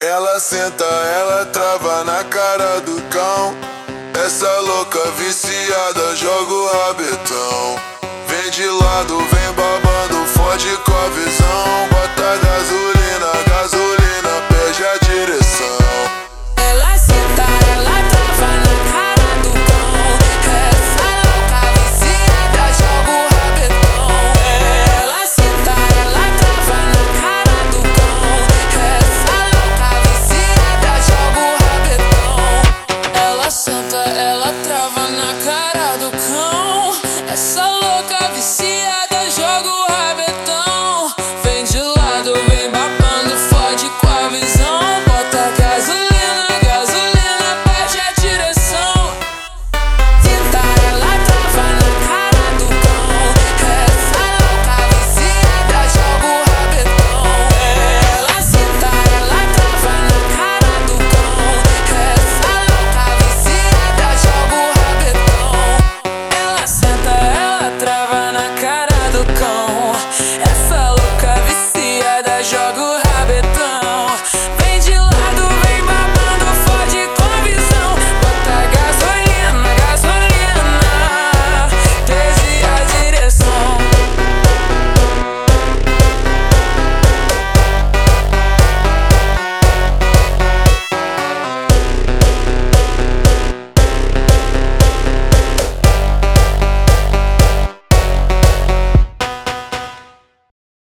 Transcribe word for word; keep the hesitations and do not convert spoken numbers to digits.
Ela senta, ela trava na cara do cão. Essa louca viciada joga o rabetão. Vem de lado, vem babando, fode com a visão. Bota gasolina, gasolina, perde a direção. Ela senta, ela trava na cara do cão. Essa louca viciada joga o rabetão. Ela senta, ela trava na cara do cão. Essa louca viciada joga o rabetão. Ela senta, ela trava na cara do cão. Essa louca viciada joga o rabetão. Vem de lado, vem babando, fode com a visão. Bota gasolina, gasolina, perde a direção. Senta, ela trava na cara do cão. Essa louca viciada joga o rabetão. Ela senta, ela trava na cara do cão. Essa louca viciada joga o rabetão. Ela senta, ela trava na cara do cão. Essa